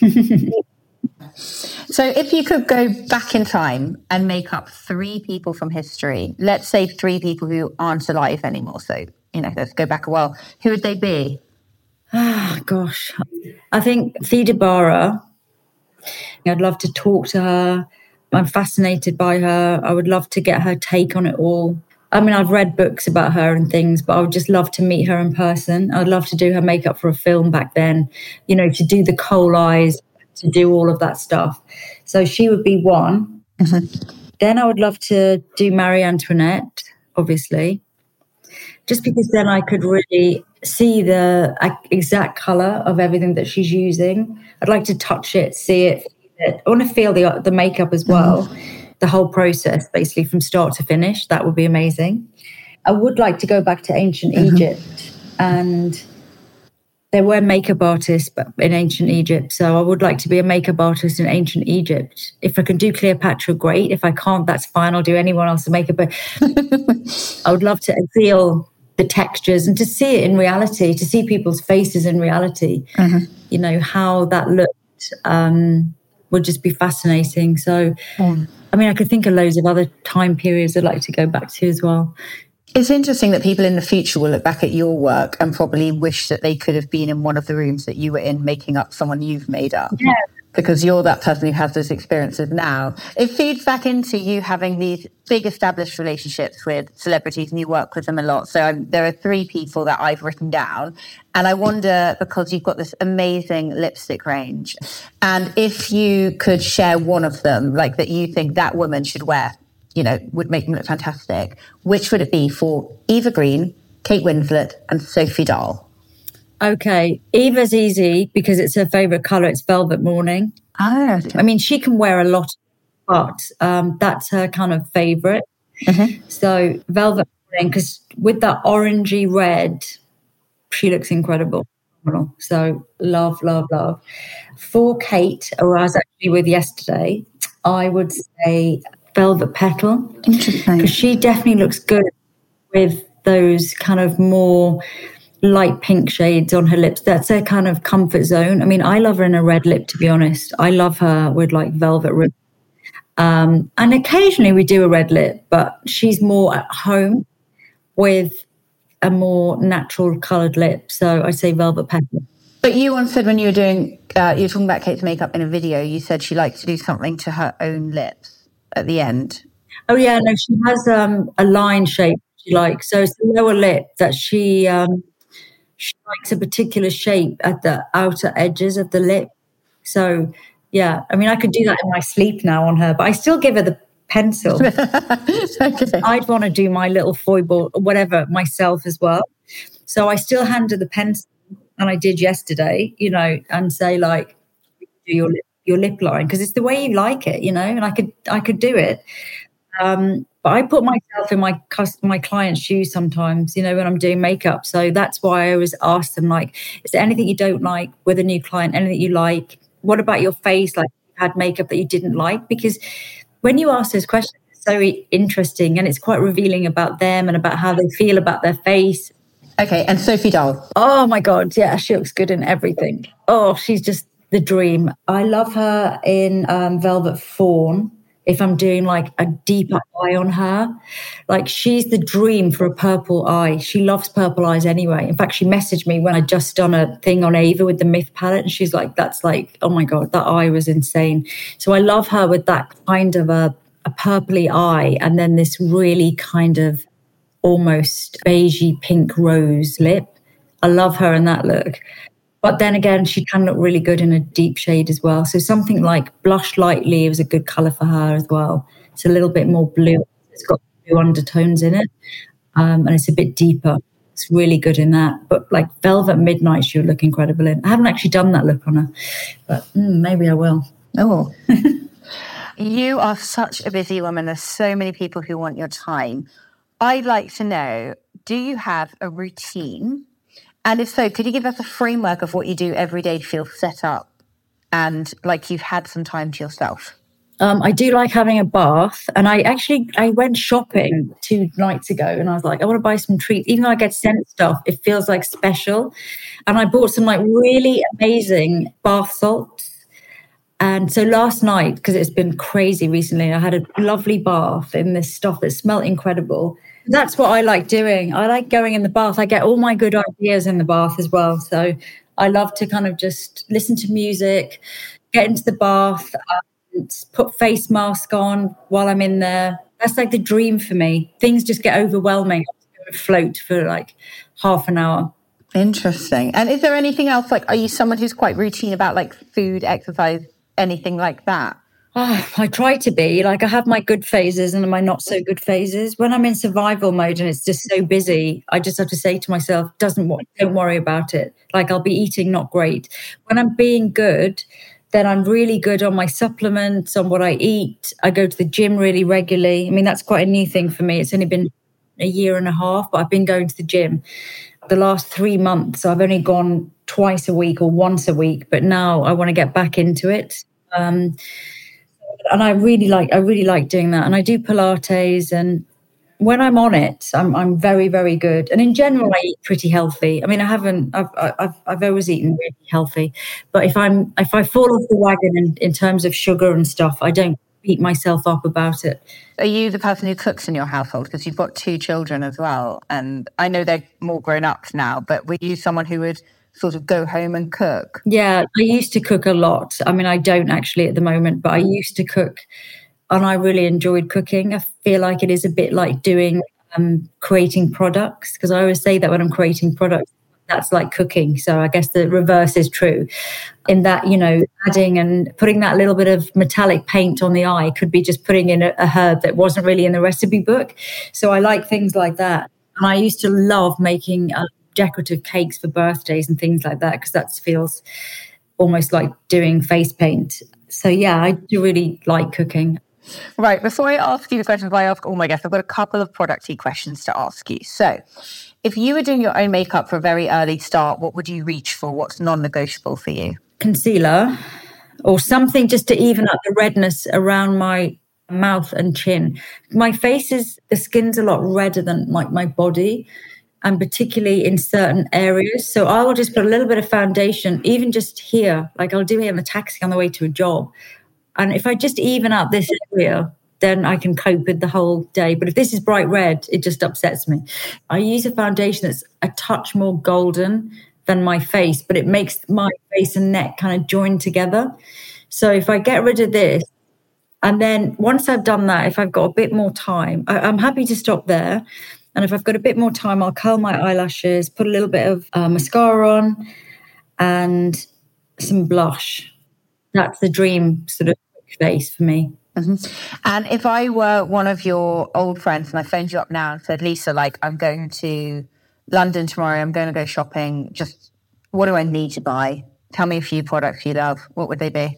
Speaker 4: So if you could go back in time and make up three people from history, let's say three people who aren't alive anymore. So, you know, let's go back a while. Who would they be?
Speaker 2: Oh, gosh. I think Theda Bara. I'd love to talk to her. I'm fascinated by her. I would love to get her take on it all. I mean, I've read books about her and things, but I would just love to meet her in person. I'd love to do her makeup for a film back then, you know, to do the coal eyes, to do all of that stuff. So she would be one. Mm-hmm. Then I would love to do Marie Antoinette, obviously, just because then I could really see the exact colour of everything that she's using. I'd like to touch it, see it. I want to feel the the makeup as well, mm-hmm. the whole process, basically from start to finish. That would be amazing. I would like to go back to ancient mm-hmm. Egypt, and there were makeup artists in ancient Egypt, so I would like to be a makeup artist in ancient Egypt. If I can do Cleopatra, great. If I can't, that's fine. I'll do anyone else's makeup. But I would love to feel the textures and to see it in reality, to see people's faces in reality. Mm-hmm. You know, how that looked um, would just be fascinating. So, mm. I mean, I could think of loads of other time periods I'd like to go back to as well.
Speaker 4: It's interesting that people in the future will look back at your work and probably wish that they could have been in one of the rooms that you were in, making up someone you've made up. Yeah. Because you're that person who has those experiences now. It feeds back into you having these big established relationships with celebrities, and you work with them a lot. So um, there are three people that I've written down. And I wonder, because you've got this amazing lipstick range, and if you could share one of them, like that you think that woman should wear, you know, would make them look fantastic, which would it be for Eva Green, Kate Winslet, and Sophie Dahl?
Speaker 2: Okay, Eva's easy because it's her favourite colour. It's Velvet Morning.
Speaker 4: Oh.
Speaker 2: I mean, she can wear a lot, but um, that's her kind of favourite. Mm-hmm. So Velvet Morning, because with that orangey red, she looks incredible. So love, love, love. For Kate, who I was actually with yesterday, I would say Velvet Petal.
Speaker 4: Interesting.
Speaker 2: Because she definitely looks good with those kind of more light pink shades on her lips. That's her kind of comfort zone. I mean, I love her in a red lip, to be honest. I love her with like velvet rib. Um, and occasionally we do a red lip, but she's more at home with a more natural coloured lip. So I'd say Velvet Pepper.
Speaker 4: But you once said when you were doing, uh, you were talking about Kate's makeup in a video, you said she likes to do something to her own lips at the end.
Speaker 2: Oh, yeah, no, she has um, a line shape she likes. So it's the lower lip that she, um, she likes a particular shape at the outer edges of the lip. So, yeah, I mean, I could do that in my sleep now on her, but I still give her the pencil. Okay. I'd want to do my little foible or whatever myself as well. So I still hand her the pencil, and I did yesterday, you know, and say like, do your lip, your lip line, because it's the way you like it, you know, and I could I could do it. Um, but I put myself in my my client's shoes sometimes, you know, when I'm doing makeup. So that's why I always ask them, like, is there anything you don't like with a new client? Anything you like? What about your face? Like, you had makeup that you didn't like? Because when you ask those questions, it's so interesting, and it's quite revealing about them and about how they feel about their face.
Speaker 4: Okay, and Sophie Dahl.
Speaker 2: Oh my God, yeah, she looks good in everything. Oh, she's just the dream. I love her in um, Velvet Fawn. If I'm doing like a deeper eye on her, like she's the dream for a purple eye. She loves purple eyes anyway. In fact, she messaged me when I just done a thing on Ava with the Myth palette, and she's like, "That's like, oh my God, that eye was insane." So I love her with that kind of a, a purpley eye, and then this really kind of almost beigey pink rose lip. I love her in that look. But then again, she can look really good in a deep shade as well. So something like Blush Lightly was a good colour for her as well. It's a little bit more blue. It's got blue undertones in it. Um, and it's a bit deeper. It's really good in that. But like Velvet Midnight, she would look incredible in. I haven't actually done that look on her, but mm, maybe I will.
Speaker 4: Oh. You are such a busy woman. There's so many people who want your time. I'd like to know, do you have a routine? And if so, could you give us a framework of what you do every day to feel set up and like you've had some time to yourself?
Speaker 2: Um, I do like having a bath. And I actually, I went shopping two nights ago and I was like, I want to buy some treats. Even though I get sent stuff, it feels like special. And I bought some like really amazing bath salts. And so last night, because it's been crazy recently, I had a lovely bath in this stuff that smelled incredible. That's what I like doing. I like going in the bath. I get all my good ideas in the bath as well. So I love to kind of just listen to music, get into the bath, and put face mask on while I'm in there. That's like the dream for me. Things just get overwhelming. I float for like half an hour.
Speaker 4: Interesting. And is there anything else? Like, are you someone who's quite routine about like food, exercise, anything like that?
Speaker 2: Oh, I try to be. Like, I have my good phases and my not so good phases. When I'm in survival mode and it's just so busy, I just have to say to myself, doesn't don't worry about it. Like, I'll be eating not great. When I'm being good, then I'm really good on my supplements, on what I eat. I go to the gym really regularly. I mean, that's quite a new thing for me. It's only been a year and a half, but I've been going to the gym. The last three months, I've only gone twice a week or once a week, but now I want to get back into it. Um, And I really like, I really like doing that. And I do Pilates, and when I'm on it, I'm, I'm very, very good. And in general, I eat pretty healthy. I mean, I haven't, I've, I've, I've always eaten really healthy. But if I'm, if I fall off the wagon in, in terms of sugar and stuff, I don't beat myself up about it.
Speaker 4: Are you the person who cooks in your household? Because you've got two children as well. And I know they're more grown up now, but were you someone who would sort of go home and cook?
Speaker 2: Yeah, I used to cook a lot. I mean, I don't actually at the moment, but I used to cook and I really enjoyed cooking. I feel like it is a bit like doing, um, creating products, because I always say that when I'm creating products, that's like cooking. So I guess the reverse is true in that, you know, adding and putting that little bit of metallic paint on the eye could be just putting in a, a herb that wasn't really in the recipe book. So I like things like that. And I used to love making uh, decorative cakes for birthdays and things like that, because that feels almost like doing face paint. So yeah, I do really like cooking.
Speaker 4: Right, before I ask you the questions I ask all my guests, I've got a couple of producty questions to ask you. So if you were doing your own makeup for a very early start, what would you reach for? What's non-negotiable for you?
Speaker 2: Concealer or something just to even up the redness around my mouth and chin. My face is, the skin's a lot redder than my, my body, and particularly in certain areas. So I will just put a little bit of foundation, even just here, like I'll do it in the taxi on the way to a job. And if I just even out this area, then I can cope with the whole day. But if this is bright red, it just upsets me. I use a foundation that's a touch more golden than my face, but it makes my face and neck kind of join together. So if I get rid of this, and then once I've done that, if I've got a bit more time, I, I'm happy to stop there. And if I've got a bit more time, I'll curl my eyelashes, put a little bit of uh, mascara on and some blush. That's the dream sort of face for me.
Speaker 4: Mm-hmm. And if I were one of your old friends and I phoned you up now and said, Lisa, like, I'm going to London tomorrow, I'm going to go shopping, just what do I need to buy? Tell me a few products you love. What would they be?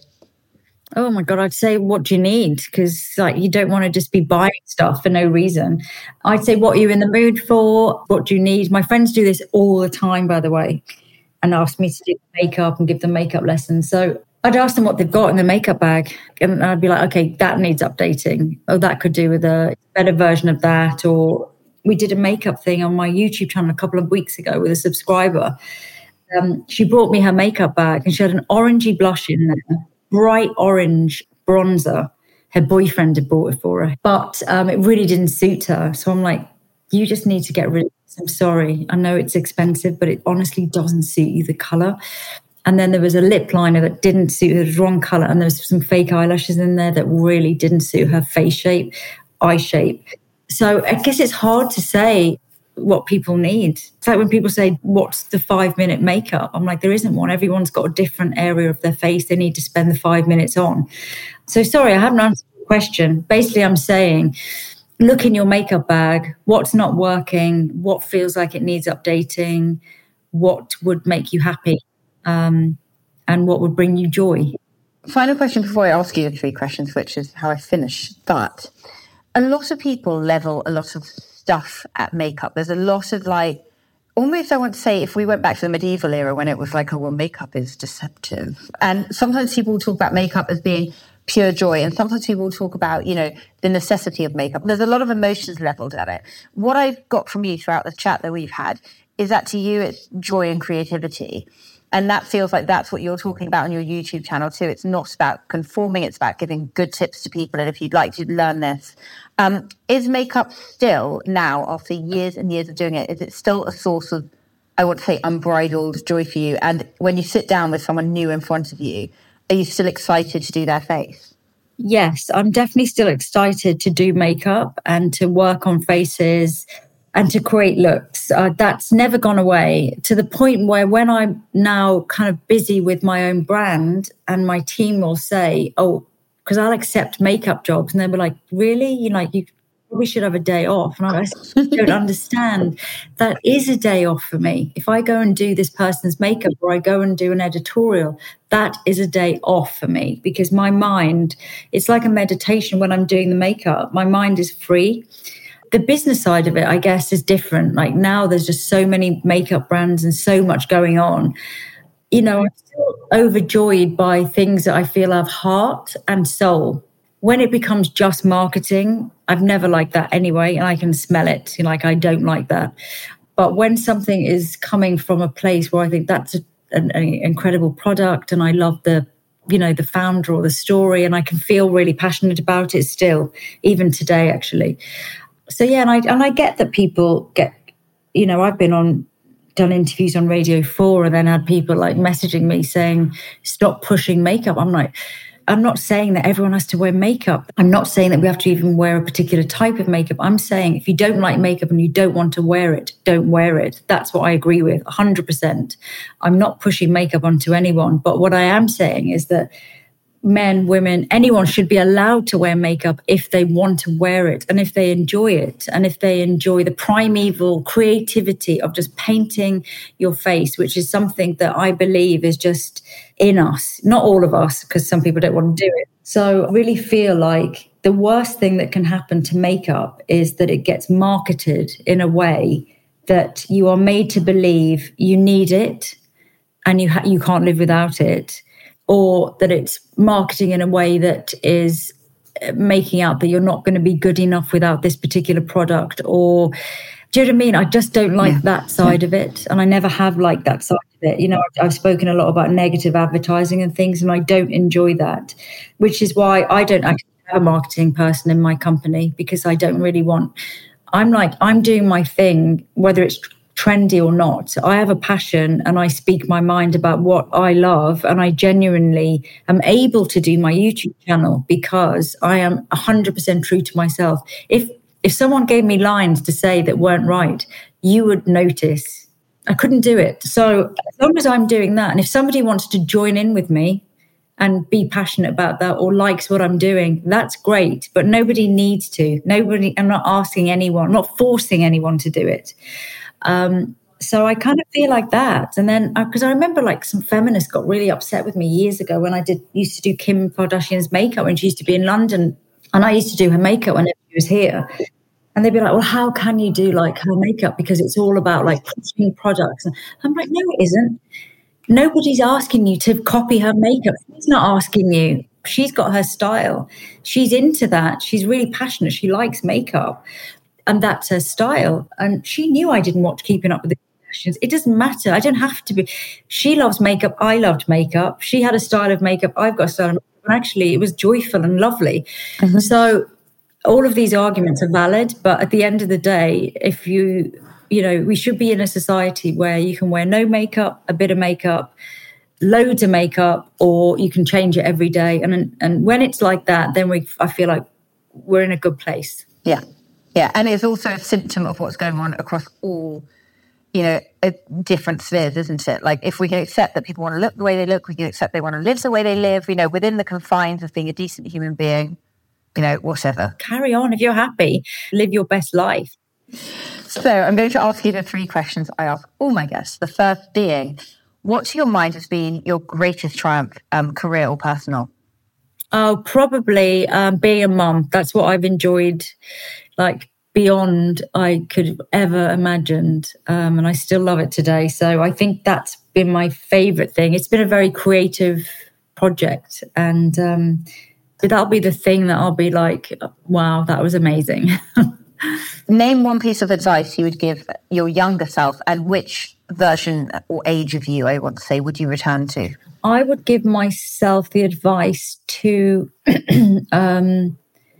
Speaker 2: Oh my God, I'd say, what do you need? Because like you don't want to just be buying stuff for no reason. I'd say, what are you in the mood for? What do you need? My friends do this all the time, by the way, and ask me to do makeup and give them makeup lessons. So I'd ask them what they've got in the makeup bag. And I'd be like, okay, that needs updating. Oh, that could do with a better version of that. Or we did a makeup thing on my YouTube channel a couple of weeks ago with a subscriber. Um, she brought me her makeup bag and she had an orangey blush in there. Bright orange bronzer. Her boyfriend had bought it for her, but um, it really didn't suit her. So I'm like, you just need to get rid of this. I'm sorry. I know it's expensive, but it honestly doesn't suit you, the color. And then there was a lip liner that didn't suit her, the wrong color. And there was some fake eyelashes in there that really didn't suit her face shape, eye shape. So I guess it's hard to say what people need. It's like when people say, what's the five minute makeup? I'm like, there isn't one. Everyone's got a different area of their face they need to spend the five minutes on. So sorry, I haven't answered the question. Basically, I'm saying, look in your makeup bag, what's not working, what feels like it needs updating, what would make you happy, um, and what would bring you joy.
Speaker 4: Final question before I ask you the three questions, which is how I finish. But a lot of people level a lot of stuff at makeup. There's a lot of like, almost I want to say, if we went back to the medieval era when it was like, oh, well, makeup is deceptive. And sometimes people will talk about makeup as being pure joy. And sometimes people will talk about, you know, the necessity of makeup. There's a lot of emotions leveled at it. What I've got from you throughout the chat that we've had is that to you, it's joy and creativity. And that feels like that's what you're talking about on your YouTube channel too. It's not about conforming, it's about giving good tips to people. And if you'd like to learn this, um, is makeup still now, after years and years of doing it, is it still a source of, I would say, unbridled joy for you? And when you sit down with someone new in front of you, are you still excited to do their face?
Speaker 2: Yes, I'm definitely still excited to do makeup and to work on faces and to create looks. Uh, that's never gone away, to the point where when I'm now kind of busy with my own brand and my team will say, oh, because I'll accept makeup jobs. And they'll be like, really? You know, like, you probably should have a day off. And I don't understand. That is a day off for me. If I go and do this person's makeup or I go and do an editorial, that is a day off for me, because my mind, it's like a meditation when I'm doing the makeup. My mind is free. The business side of it, I guess, is different. Like now there's just so many makeup brands and so much going on. You know, I'm still overjoyed by things that I feel have heart and soul. When it becomes just marketing, I've never liked that anyway, and I can smell it. You know, like, I don't like that. But when something is coming from a place where I think that's a, an, an incredible product and I love the, you know, the founder or the story, and I can feel really passionate about it still, even today, actually. So, yeah, and I and I get that people get, you know, I've been on, done interviews on Radio four and then had people like messaging me saying, stop pushing makeup. I'm like, I'm not saying that everyone has to wear makeup. I'm not saying that we have to even wear a particular type of makeup. I'm saying if you don't like makeup and you don't want to wear it, don't wear it. That's what I agree with, one hundred percent. I'm not pushing makeup onto anyone. But what I am saying is that men, women, anyone should be allowed to wear makeup if they want to wear it and if they enjoy it and if they enjoy the primeval creativity of just painting your face, which is something that I believe is just in us. Not all of us, because some people don't want to do it. So I really feel like the worst thing that can happen to makeup is that it gets marketed in a way that you are made to believe you need it and you ha- you can't live without it. Or that it's marketing in a way that is making out that you're not going to be good enough without this particular product. Or Do you know what I mean? I just don't like
Speaker 3: Yeah.
Speaker 2: that side of it. And I never have liked that side of it. You know, I've, I've spoken a lot about negative advertising and things, and I don't enjoy that, which is why I don't actually have a marketing person in my company, because I don't really want, I'm like, I'm doing my thing, whether it's trendy or not. I have a passion and I speak my mind about what I love, and I genuinely am able to do my YouTube channel because I am one hundred percent true to myself. If If someone gave me lines to say that weren't right, you would notice. I couldn't do it. So as long as I'm doing that, and if somebody wants to join in with me and be passionate about that or likes what I'm doing, that's great. But nobody needs to. Nobody, I'm not asking anyone, not forcing anyone to do it. Um, so I kind of feel like that. And then, because I remember like some feminists got really upset with me years ago when I did used to do Kim Kardashian's makeup when she used to be in London. And I used to do her makeup whenever she was here. And they'd be like, well, how can you do like her makeup? Because it's all about like pushing products. And I'm like, no, it isn't. Nobody's asking you to copy her makeup. She's not asking you. She's got her style. She's into that. She's really passionate. She likes makeup. And that's her style. And she knew I didn't watch Keeping Up with the Kardashians. It doesn't matter. I don't have to be. She loves makeup. I loved makeup. She had a style of makeup. I've got a style of makeup. And actually, it was joyful and lovely. Mm-hmm. So all of these arguments are valid, but at the end of the day, if you, you know, we should be in a society where you can wear no makeup, a bit of makeup, loads of makeup, or you can change it every day. And and when it's like that, then we, I feel like we're in a good place.
Speaker 4: Yeah, yeah, and it's also a symptom of what's going on across all, you know, different spheres, isn't it? Like if we can accept that people want to look the way they look, we can accept they want to live the way they live, you know, within the confines of being a decent human being. You know, whatever.
Speaker 2: Carry on. If you're happy, live your best life.
Speaker 4: So I'm going to ask you the three questions I ask all my guests. The first being, what to your mind has been your greatest triumph, um, career or personal?
Speaker 2: Oh, probably um, being a mum. That's what I've enjoyed, like beyond I could have ever imagined. Um, and I still love it today. So I think that's been my favourite thing. It's been a very creative project, and um so that'll be the thing that I'll be like, wow, that was amazing.
Speaker 4: Name one piece of advice you would give your younger self, and which version or age of you, I want to say, would you return to?
Speaker 2: I would give myself the advice to, um,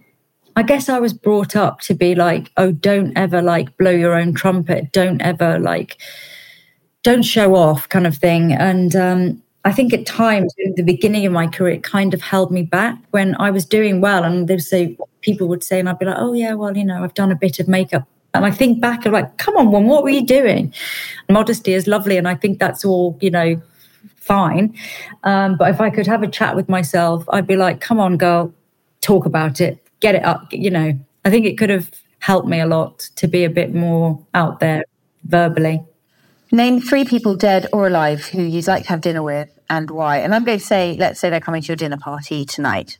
Speaker 2: I guess I was brought up to be like, oh, don't ever like blow your own trumpet. Don't ever like, don't show off kind of thing. And, um, I think at times in the beginning of my career, it kind of held me back when I was doing well. And they'd say, people would say, and I'd be like, oh, yeah, well, you know, I've done a bit of makeup. And I think back, I'm like, come on, one, what were you doing? Modesty is lovely. And I think that's all, you know, fine. Um, but if I could have a chat with myself, I'd be like, come on, girl, talk about it, get it up. You know, I think it could have helped me a lot to be a bit more out there verbally.
Speaker 4: Name three people, dead or alive, who you'd like to have dinner with and why. And I'm going to say, let's say they're coming to your dinner party tonight.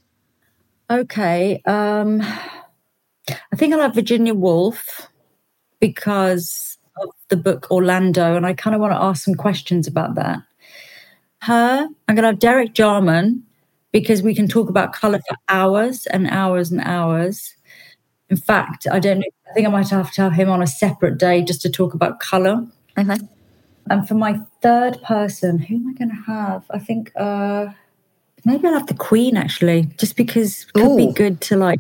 Speaker 2: Okay. Um, I think I'll have Virginia Woolf because of the book Orlando, and I kind of want to ask some questions about that. Her, I'm going to have Derek Jarman because we can talk about colour for hours and hours and hours. In fact, I don't know, I think I might have to have him on a separate day just to talk about colour.
Speaker 4: Mm-hmm.
Speaker 2: And for my third person, who am I going to have? I think uh, maybe I'll have the Queen, actually, just because it could Ooh. be good to like,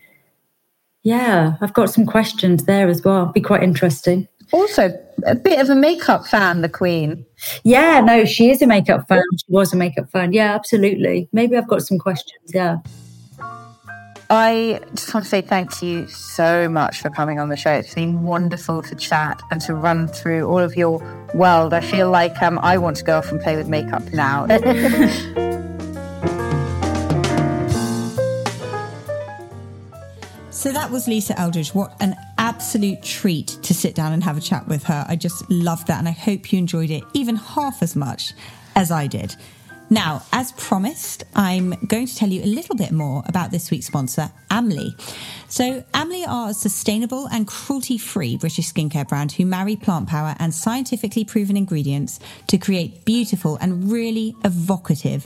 Speaker 2: yeah, I've got some questions there as well. It'd be quite interesting.
Speaker 4: Also, a bit of a makeup fan, the Queen.
Speaker 2: Yeah, no, she is a makeup fan. She was a makeup fan. Yeah, absolutely. Maybe I've got some questions, yeah.
Speaker 4: I just want to say thank you so much for coming on the show. It's been wonderful to chat and to run through all of your world. I feel like um, I want to go off and play with makeup now.
Speaker 3: So that was Lisa Eldridge. What an absolute treat to sit down and have a chat with her. I just loved that, and I hope you enjoyed it even half as much as I did. Now, as promised, I'm going to tell you a little bit more about this week's sponsor, Amley. So Amley are a sustainable and cruelty-free British skincare brand who marry plant power and scientifically proven ingredients to create beautiful and really evocative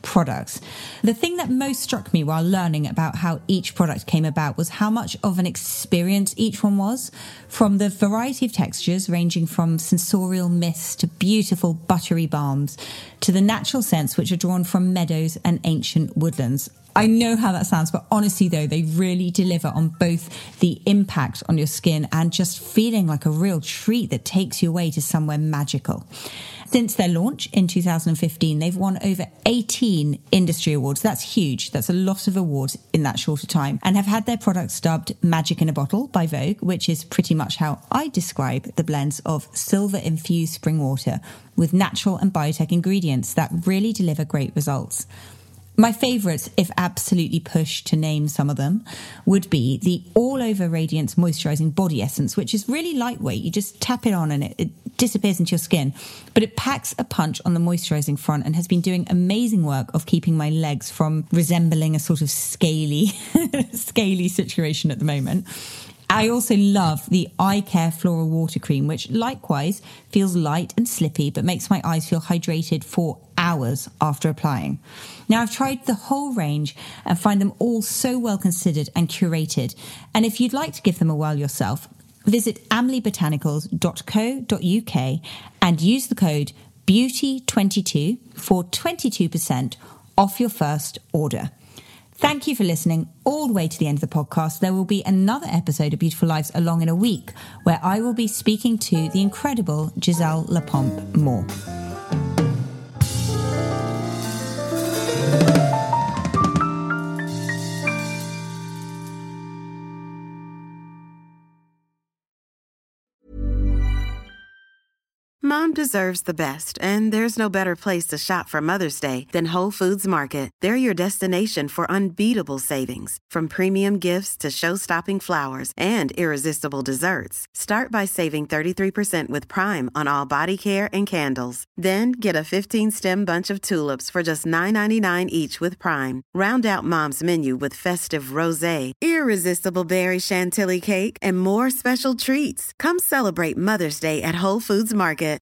Speaker 3: products. The thing that most struck me while learning about how each product came about was how much of an experience each one was, from the variety of textures ranging from sensorial mists to beautiful buttery balms, to the natural scents which are drawn from meadows and ancient woodlands. I know how that sounds, but honestly though, they really deliver on both the impact on your skin and just feeling like a real treat that takes you away to somewhere magical. Since their launch in two thousand fifteen, they've won over eighteen industry awards. That's huge. That's a lot of awards in that shorter time, and have had their products dubbed Magic in a Bottle by Vogue, which is pretty much how I describe the blends of silver-infused spring water with natural and biotech ingredients that really deliver great results. My favourites, if absolutely pushed to name some of them, would be the All Over Radiance Moisturising Body Essence, which is really lightweight. You just tap it on and it, it disappears into your skin. But it packs a punch on the moisturising front and has been doing amazing work of keeping my legs from resembling a sort of scaly, scaly situation at the moment. I also love the Eye Care Floral Water Cream, which likewise feels light and slippy, but makes my eyes feel hydrated for hours after applying. Now, I've tried the whole range and find them all so well considered and curated. And if you'd like to give them a whirl yourself, visit amley botanicals dot co dot uk and use the code beauty twenty-two for twenty-two percent off your first order. Thank you for listening all the way to the end of the podcast. There will be another episode of Beautiful Lives along in a week where I will be speaking to the incredible Giselle Lapompe Moore.
Speaker 6: Mom deserves the best, and there's no better place to shop for Mother's Day than Whole Foods Market. They're your destination for unbeatable savings, from premium gifts to show-stopping flowers and irresistible desserts. Start by saving thirty-three percent with Prime on all body care and candles. Then get a fifteen-stem bunch of tulips for just nine ninety-nine each with Prime. Round out Mom's menu with festive rosé, irresistible berry chantilly cake, and more special treats. Come celebrate Mother's Day at Whole Foods Market.